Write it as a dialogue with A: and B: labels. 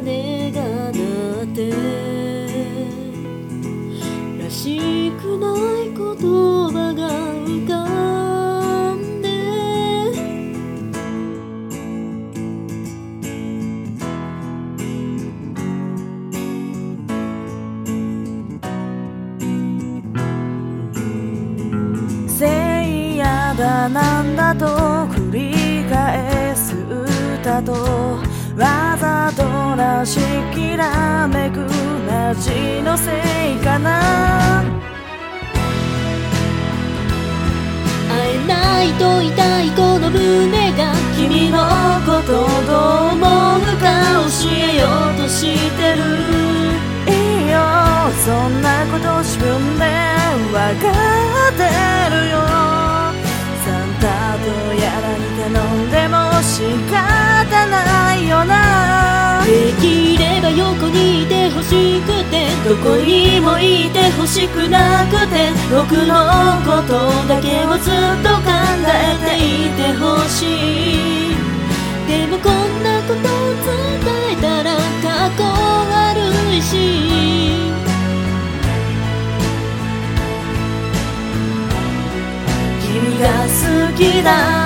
A: 鐘が鳴ってらしくない言葉が浮かんで
B: せいやだなんだと繰り返す歌とわざとらしきらめく街のせいかな。
A: 会えないと痛いこの胸が君のことどう思うか教えようとしてる。
B: いいよそんなこと自分でわかってるよ。サンタとやらに頼んでも仕方ないよな。
A: できれば横にいてほしくてどこにもいてほしくなくて僕のことだけをずっと考えていてほしい。でもこんなことを伝えたらかっこ悪いし
B: 君が好きだ